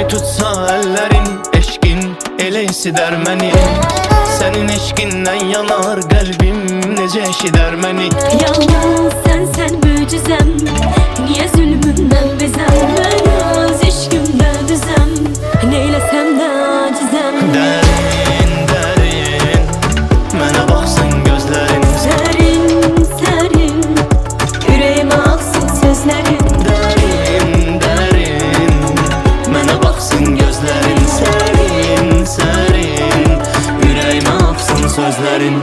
tutsa ellerin, eşkin elə isider məni. Sənin eşqindən yanar qəlbim, necə eşidər məni. Yalnız sen möcüzem, niye zulmünden bezem? Ben öz eşkimde düzem, neylesem de acizem. Dərin, dərin, mənə baxsın gözlərin. Serin, serin, yüreğime aksın sözlerin. Dərin, dərin, mənə baxsın gözlərin. Sərin, sərin, ürəyimə axsın sözlərin.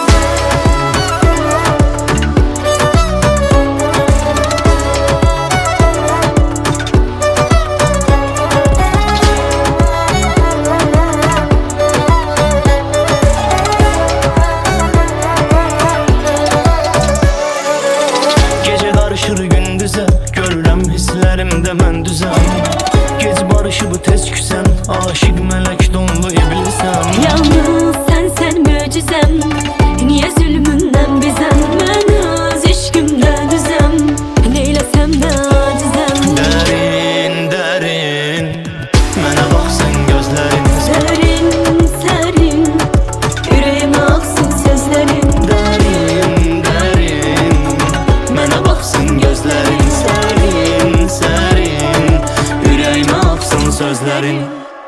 Gündüzə görürəm hisslərimdə mən düzəm. Gec barışı bu tez küsən, aşık mələk donlu iblisəm. Yalnız sen möcüzem, niye zulmünden bezem? Ben öz eşkimde düzem, neylesem de acizem. Dərin, dərin, mənə baxsın gözlərin. Serin, serin, yüreğime aksın sözlerin. Dərin, dərin, mənə baxsın gözlərin. Sərin, sərin, ürəyimə axsın sözlərin.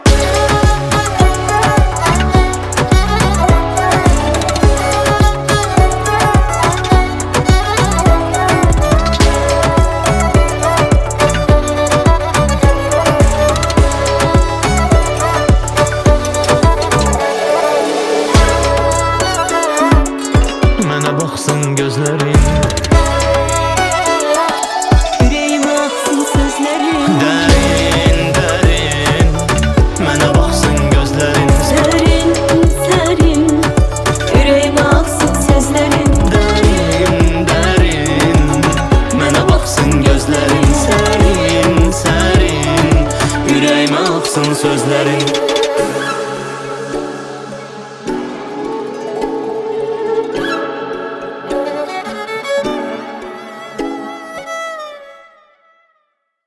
Mənə baxsın gözlərin. Yüreğime aksın sözlerin. Dərin, dərin, mənə baxsın gözlərin. Serin, serin, yüreğime aksın sözlerin. Dərin, dərin, mənə baxsın gözlərin. Sərin, sərin, ürəyimə axsın sözlərin.